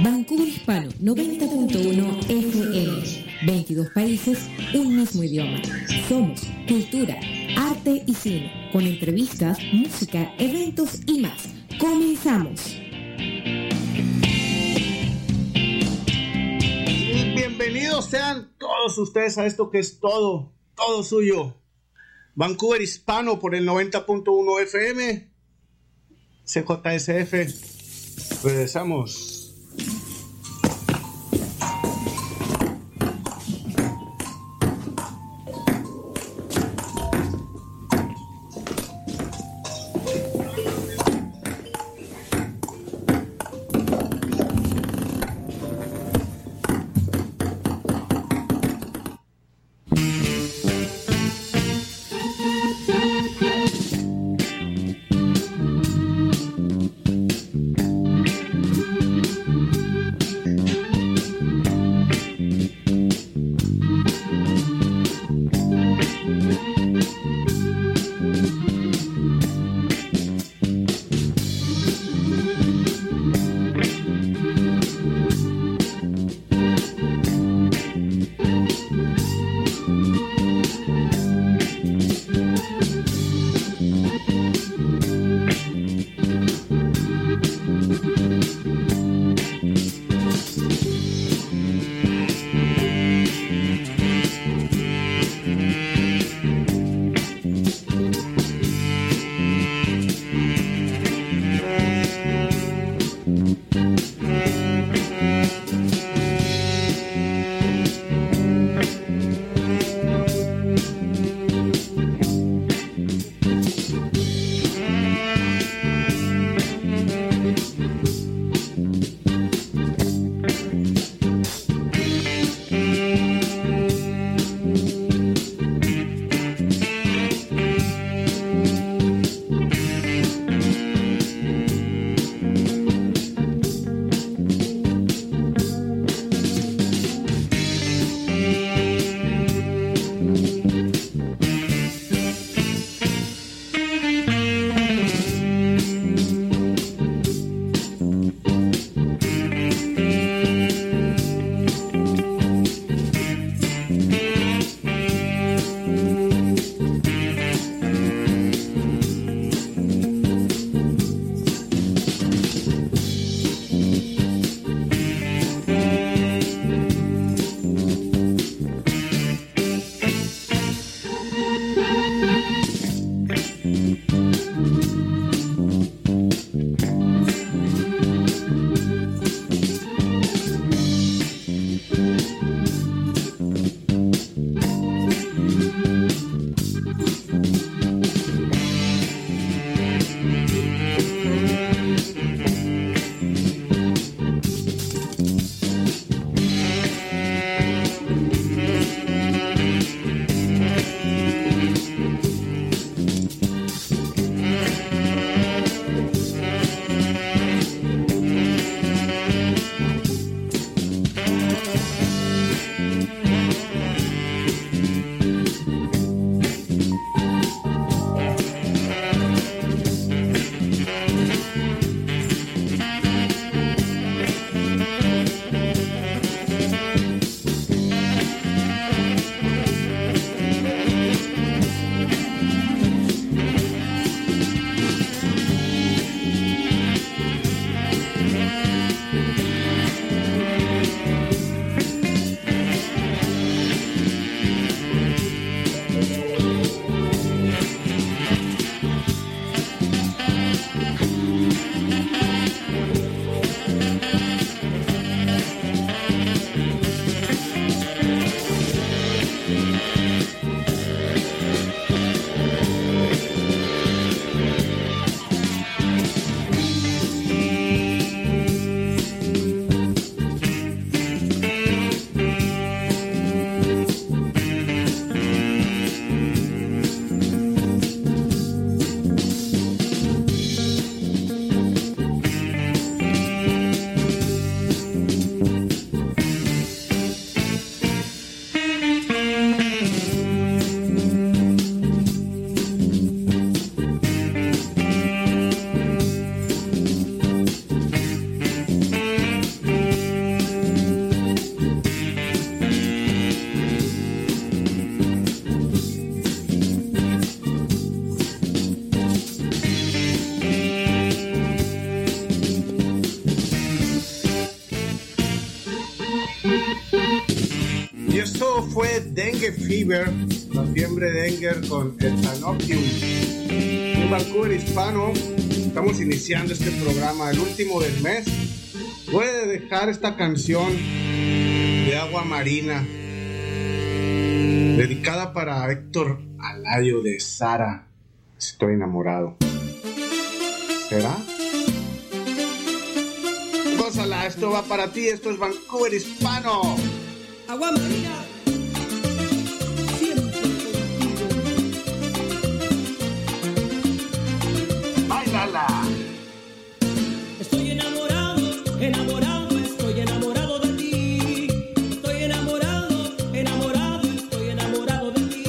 Vancouver Hispano 90.1 FM. 22 países, un mismo idioma. Somos cultura, arte y cine, con entrevistas, música, eventos y más. Comenzamos. Y bienvenidos sean todos ustedes a esto que es todo suyo. Vancouver Hispano por el 90.1 FM. CJSF. Regresamos. Dengue Fever, la fiebre dengue con el Sanopium. En Vancouver Hispano estamos iniciando este programa, el último del mes. Voy a dejar esta canción de Agua Marina, dedicada para Héctor Aladio de Sara. Estoy enamorado. ¿Será? Gózala, esto va para ti, esto es Vancouver Hispano. Agua Marina, siempre contigo. ¡Báilala! Estoy enamorado, enamorado, estoy enamorado de ti. Estoy enamorado, enamorado, estoy enamorado de ti.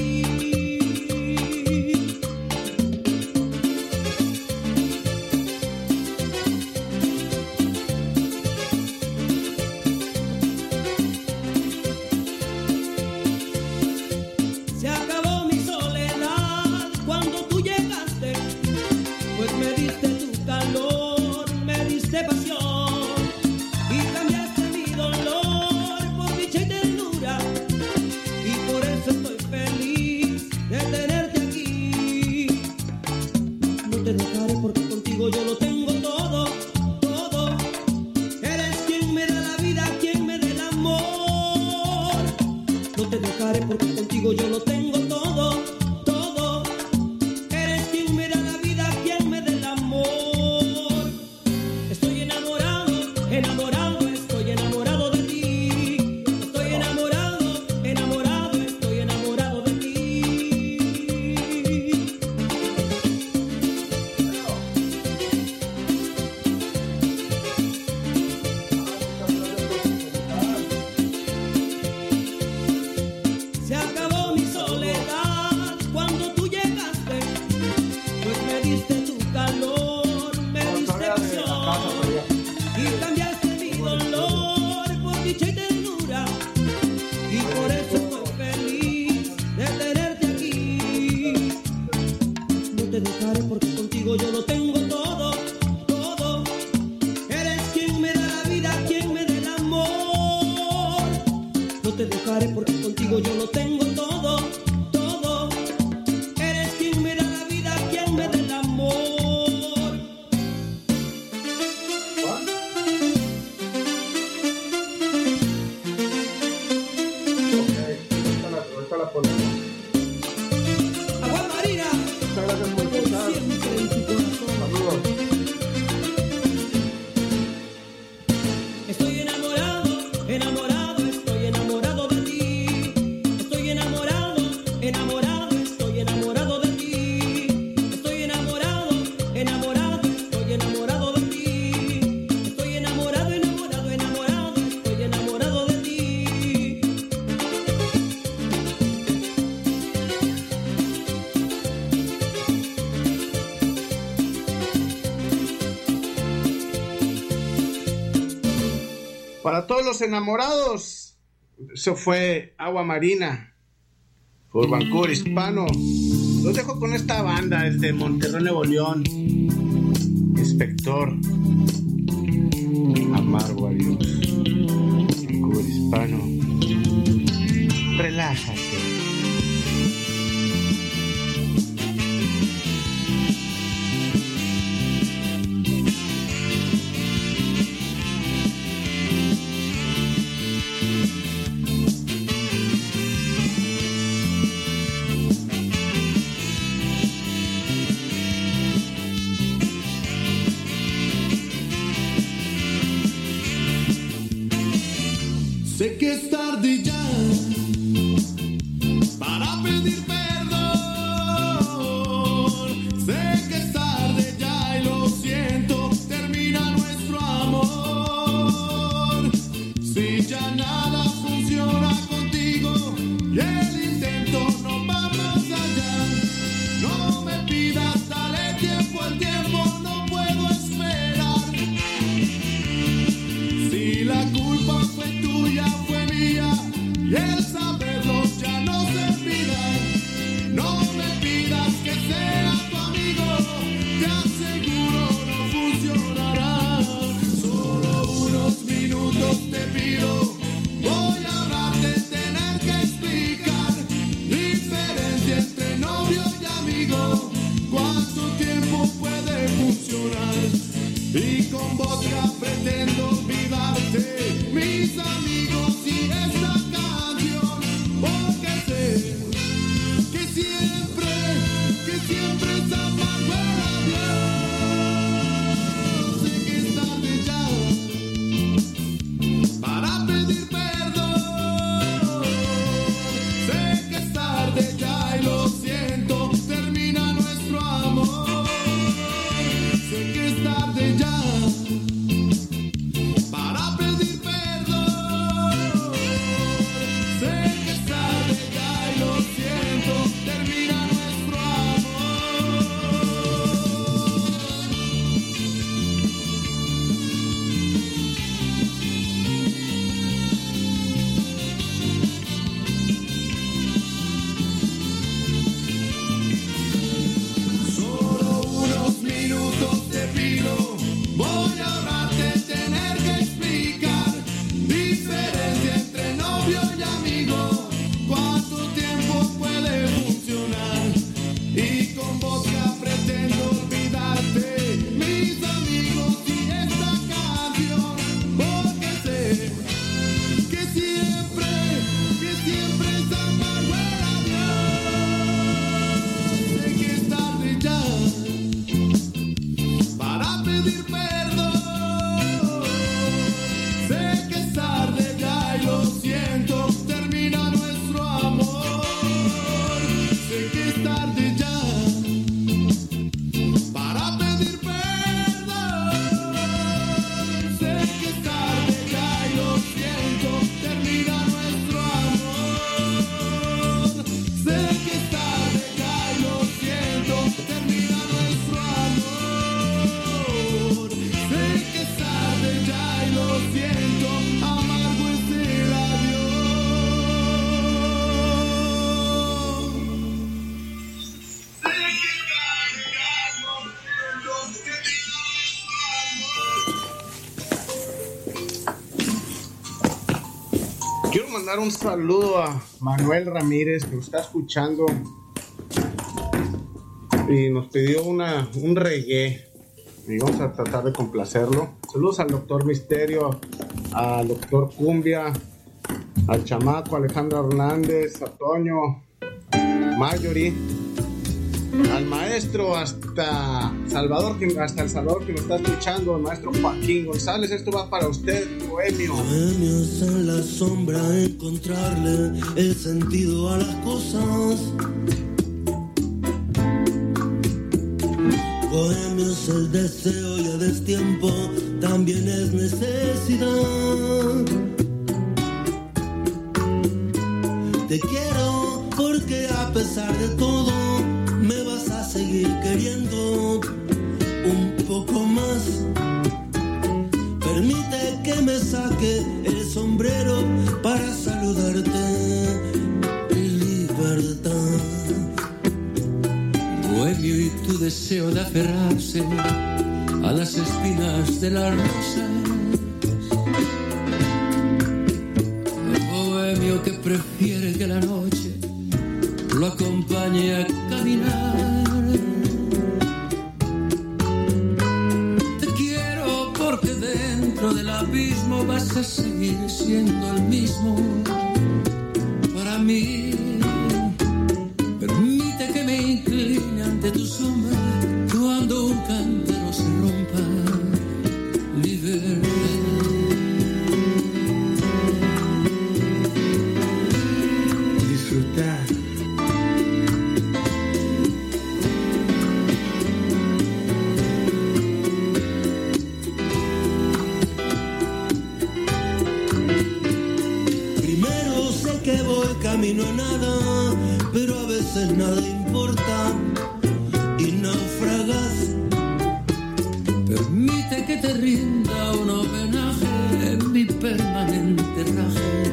Se acabó mi soledad cuando tú llegaste, pues me diste tu calor, me diste pasión y cambiaste mi dolor por dicha y ternura, y por eso estoy feliz de tenerte aquí. No te dejaré porque contigo yo lo tengo todo, todo. Eres quien me da la vida, quien me da el amor. No te dejaré porque contigo yo lo tengo todo, todo. Eres quien me da la vida, quien me da el amor. Estoy enamorado, enamorado, estoy enamorado de ti. Estoy enamorado, enamorado, estoy enamorado de ti. Se acabó mi soledad cuando tú llegaste, pues me diste tu calor, me diste pasión y cambiaste mi dolor por dicha y ternura, y por eso estoy feliz de tenerte aquí. No te dejaré porque contigo yo lo tengo todo, todo. Eres quien me da la vida, quien me da el amor. No te dejaré porque contigo yo lo tengo todo, todo. Eres quien me da la vida, quien me da el amor. Ahorita la ponemos. Agua Marina, Muchas gracias por por escuchar. siempre en tu corazón. Saludos. Estoy enamorado, enamorado, estoy enamorado de ti. Estoy enamorado, enamorado, estoy enamorado de ti. Estoy enamorado, enamorado, estoy enamorado de ti. Estoy enamorado, enamorado, enamorado, estoy enamorado de ti. Para todos los enamorados, eso fue Agua Marina por Vancouver Hispano. Los dejo con esta banda desde Monterrey, Nuevo León. Inspector Amargo a Dios. Vancouver Hispano. Relájate. Sé que es tarde ya para pedir perdón. Sé que es tarde ya y lo siento, termina nuestro amor. Si ya nada funciona contigo y el intento no va más allá, no me pidas, dale tiempo al tiempo, no puedo esperar. Si la culpa fue tuya, fue mía. mandar un saludo a Manuel Ramírez, que nos está escuchando y nos pidió un reggae y vamos a tratar de complacerlo. Saludos al Doctor Misterio, al Doctor Cumbia, al Chamaco, Alejandro Hernández, a Toño, Marjorie, al maestro hasta El Salvador que nos está escuchando, el maestro Joaquín González. Esto va para usted, bohemio. Bohemios en la sombra, encontrarle el sentido a las cosas. Bohemios, el deseo y a destiempo también es necesidad. Te quiero porque a pesar de todo me vas a seguir queriendo un poco más. Permite que me saque el sombrero para saludarte. Libertad. Bohemio y tu deseo de aferrarse a las espinas de las rosas. Bohemio que prefiere que la noche lo acompañe a caminar. Te quiero porque dentro del abismo vas a seguir siendo el mismo para mí. Permite que me incline ante tu sombra cuando un cántaro se rompa. Libertad. Disfrutar. Primero sé que voy camino a nada, pero a veces nada importa y naufragas. Permite que te rinda un homenaje en mi permanente raje.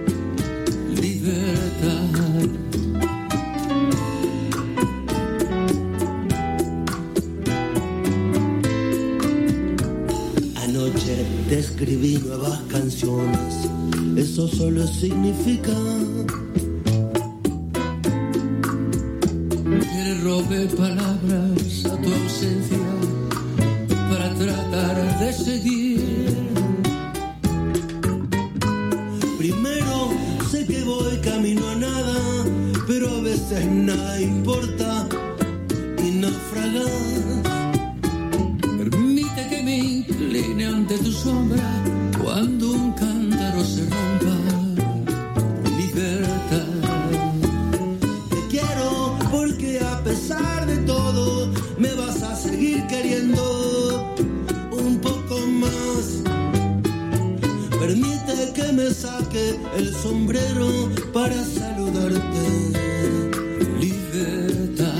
Libertad. Anoche te escribí nuevas canciones, eso solo significa Que le robé palabras a tu ausencia para tratar de seguir. primero sé que voy camino a nada, pero a veces nada importa y naufragas. Permite que me incline ante tu sombra cuando un cántaro se rompa. Libertad. Te quiero porque a pesar de todo me vas a seguir queriendo un poco más. Permite que me saque el sombrero para saludarte. Libertad.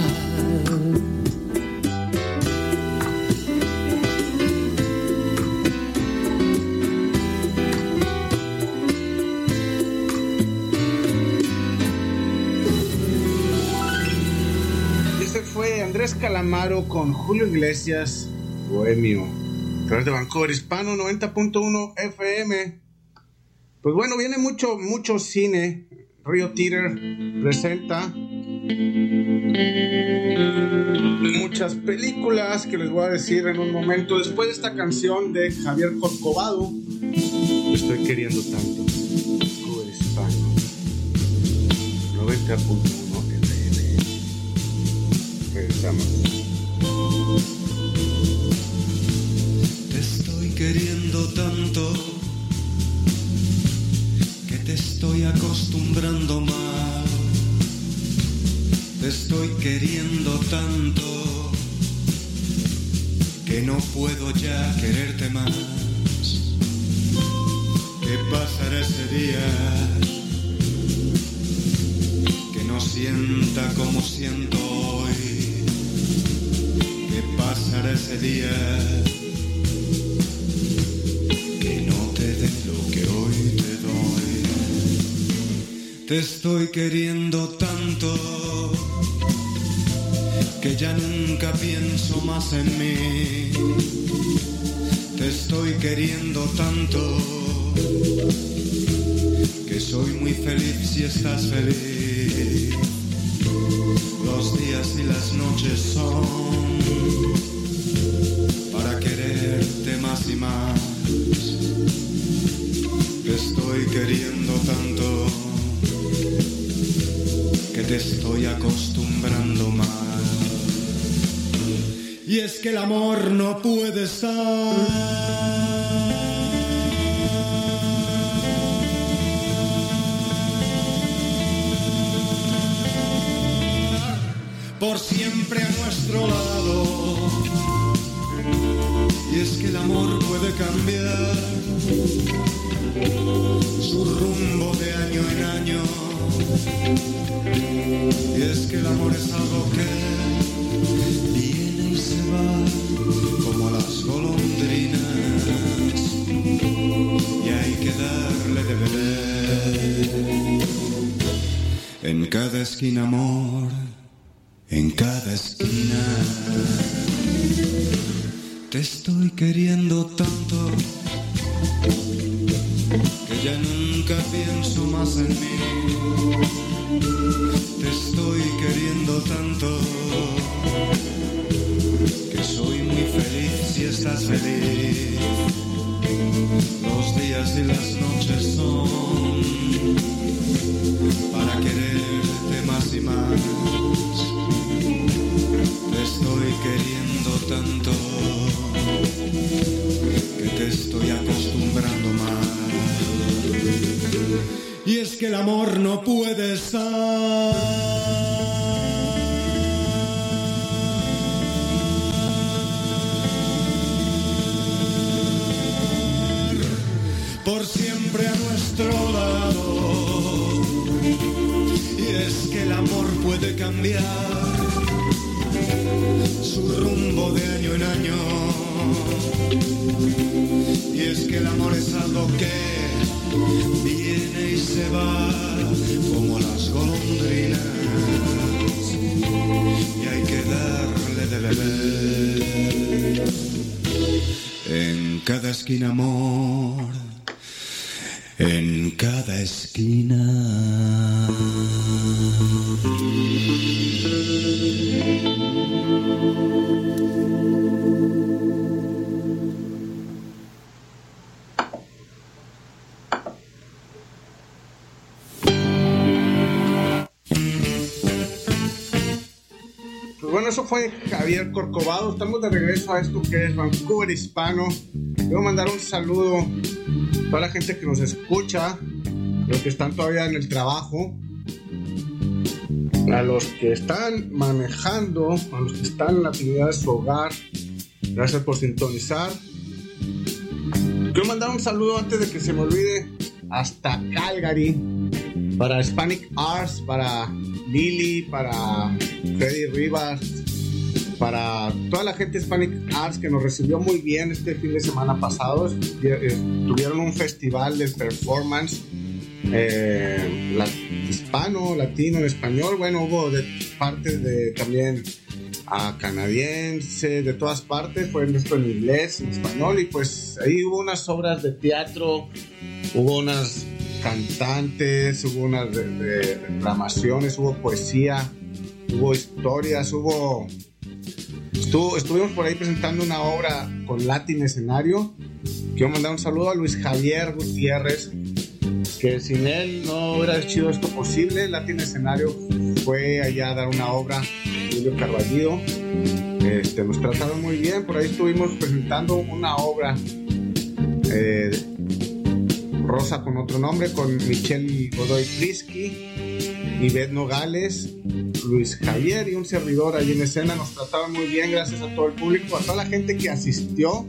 Este fue Andrés Calamaro con Julio Iglesias, Bohemio, a través de Vancouver Hispano 90.1 FM. Pues bueno, viene mucho cine. Rio Theater presenta muchas películas que les voy a decir en un momento. Después de esta canción de Javier Corcovado, Te estoy queriendo tanto. Vancouver Hispano 90.1 FM. Regresamos. Te estoy queriendo tanto que te estoy acostumbrando mal. Te estoy queriendo tanto que no puedo ya quererte más. ¿Qué pasará ese día que no sienta como siento hoy? ¿Qué pasará ese día que no te dé lo que hoy te doy? Te estoy queriendo tanto que ya nunca pienso más en mí. Te estoy queriendo tanto que que soy muy feliz si estás feliz. Los días y las noches son para quererte más y más. Te estoy queriendo tanto que te estoy acostumbrando más. Y es que el amor no puede estar por siempre a nuestro lado. Y es que el amor puede cambiar su rumbo de año en año. Y es que el amor es algo que viene y se va como las golondrinas. Y hay que darle de beber. En cada esquina, amor, en cada esquina. Te estoy queriendo tanto que ya nunca pienso más en mí. Te estoy queriendo tanto que soy muy feliz si estás feliz. Los días y las noches son para quererte más y más. Te estoy queriendo tanto que te estoy acostumbrando más. Y es que el amor no puede estar por siempre a nuestro lado. Y es que el amor puede cambiar su rumbo de año en año. Y es que el amor es algo que viene y se va como las golondrinas. Y hay que darle de beber. En cada esquina, amor, en cada esquina. Eso fue Javier Corcovado. Estamos de regreso a esto que es Vancouver Hispano. Quiero mandar un saludo a toda la gente que nos escucha, los que están todavía en el trabajo, a los que están manejando, a los que están en la actividad de su hogar. Gracias por sintonizar. Quiero mandar un saludo antes de que se me olvide hasta Calgary para Hispanic Arts, para Lili, para Freddy Rivas, para toda la gente de Hispanic Arts que nos recibió muy bien este fin de semana pasado. Tuvieron un festival de performance hispano, latino, en español. Bueno, hubo de partes de también canadiense, de todas partes. Fue esto en inglés, en español, y pues ahí hubo unas obras de teatro, hubo unas cantantes, hubo unas reclamaciones, hubo poesía, hubo historias, estuvimos por ahí presentando una obra con Latin Escenario. Quiero mandar un saludo a Luis Javier Gutiérrez, que sin él no hubiera sido esto posible. Latin Escenario fue allá a dar una obra, Julio Carballido. Nos trataron muy bien. Por ahí estuvimos presentando una obra, Rosa con otro nombre, con Michelle Godoy Frisky, Ivette Nogales, Luis Javier y un servidor allí en escena. Nos trataron muy bien, gracias a todo el público, a toda la gente que asistió.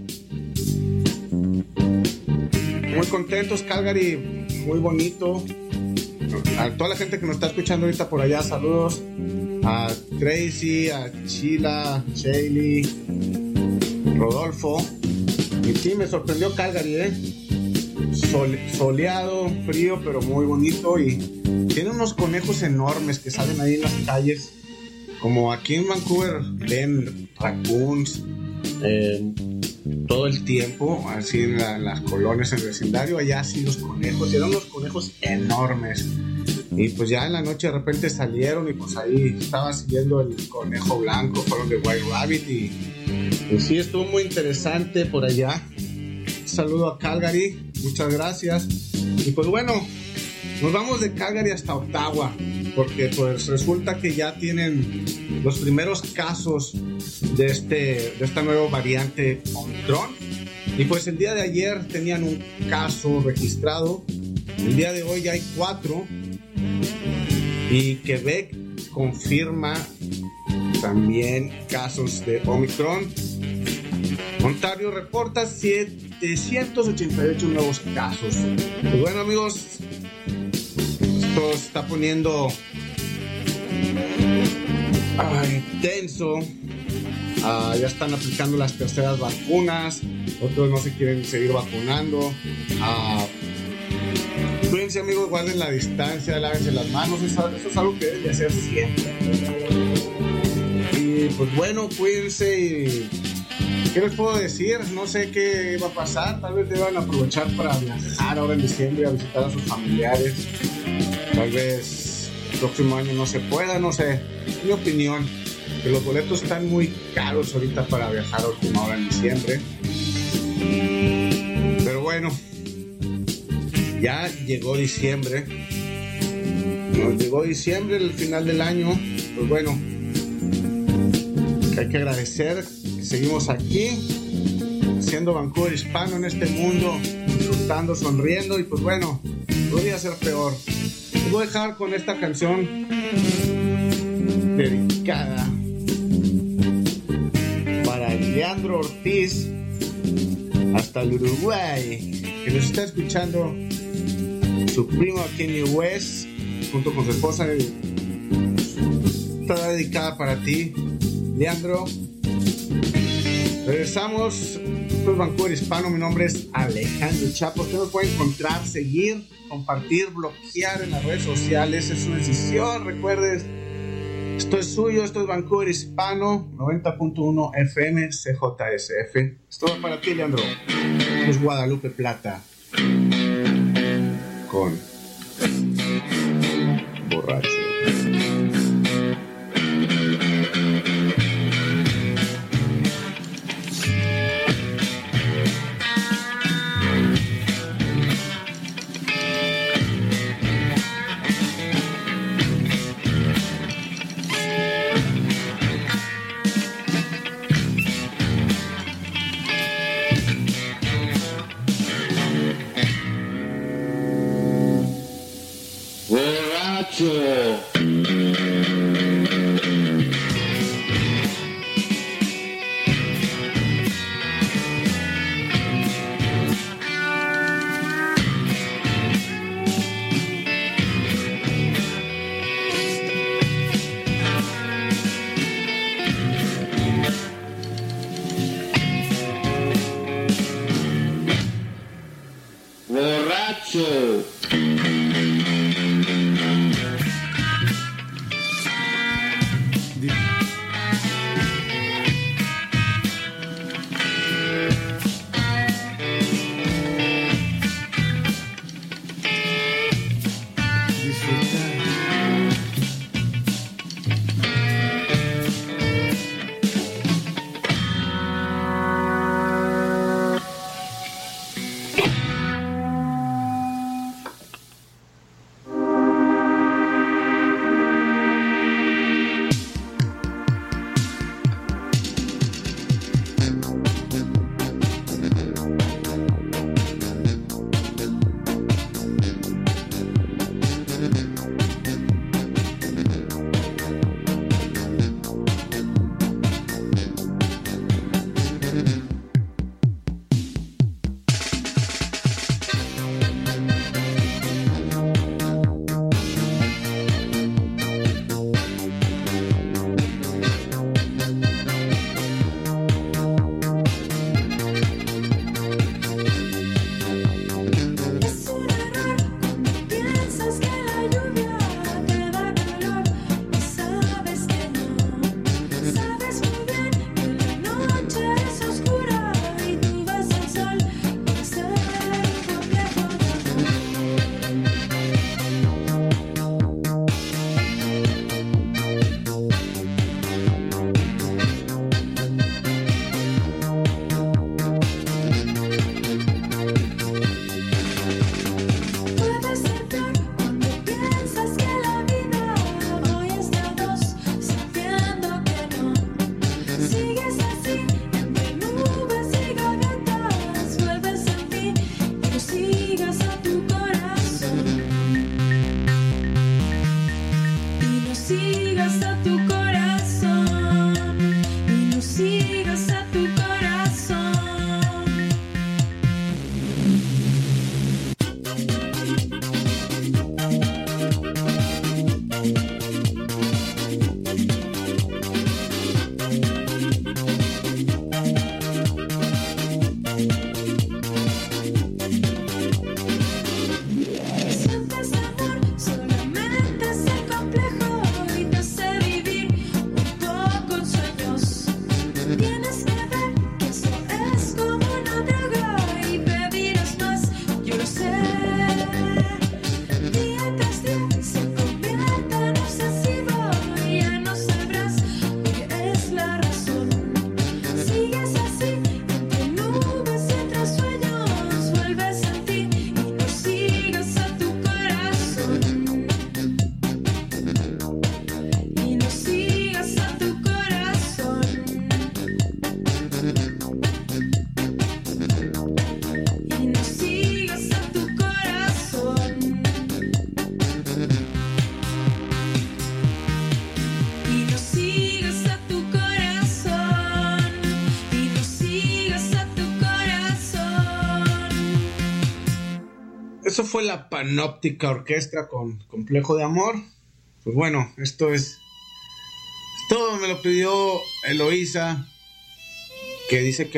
Muy contentos. Calgary, muy bonito. A toda la gente que nos está escuchando ahorita por allá, saludos a Tracy, a Sheila, Shaylee, Rodolfo. Y sí, me sorprendió Calgary, soleado, frío, pero muy bonito. Y tiene unos conejos enormes que salen ahí en las calles. Como aquí en Vancouver ven raccoons, todo el tiempo, así en las colonias, en el vecindario, allá sí los conejos, y eran unos conejos enormes. Y pues ya en la noche de repente salieron y pues ahí estaba siguiendo el conejo blanco, fueron de White Rabbit y sí, estuvo muy interesante por allá. Saludo a Calgary, muchas gracias. Y pues bueno, nos vamos de Calgary hasta Ottawa, porque pues resulta que ya tienen los primeros casos de esta nueva variante Omicron. Y pues el día de ayer tenían un caso registrado, el día de hoy ya hay 4. Y Quebec confirma también casos de Omicron. Ontario reporta 788 nuevos casos. Pues bueno, amigos, esto se está poniendo intenso. Ya están aplicando las terceras vacunas, otros no se quieren seguir vacunando. Cuídense, amigos, guarden la distancia, lávense las manos, eso es algo que deben de hacer siempre. Y pues bueno, cuídense. Y ¿qué les puedo decir? No sé qué va a pasar, tal vez deban aprovechar para viajar ahora en diciembre a visitar a sus familiares. Tal vez el próximo año no se pueda, no sé, es mi opinión, que los boletos están muy caros ahorita para viajar a última hora en diciembre. Pero bueno, ya llegó diciembre. Nos llegó diciembre, el final del año. Pues bueno, hay que agradecer que seguimos aquí, siendo Vancouver hispano en este mundo, disfrutando, sonriendo. Y pues bueno, podría ser peor. Les voy a dejar con esta canción dedicada para Leandro Ortiz hasta el Uruguay, que nos está escuchando. Su primo Kanye West, junto con su esposa, está dedicada para ti, Leandro. Regresamos. Esto es Vancouver Hispano. Mi nombre es Alejandro Chapo. Usted nos puede encontrar, seguir, compartir, bloquear en las redes sociales. Es su decisión. Recuerdes, esto es suyo. Esto es Vancouver Hispano 90.1 FM CJSF. Esto es para ti, Leandro. Esto es Guadalupe Plata con Borracho. Eso fue la Panóptica Orquestra con Complejo de Amor. Pues bueno, esto es todo. Me lo pidió Eloísa, que dice que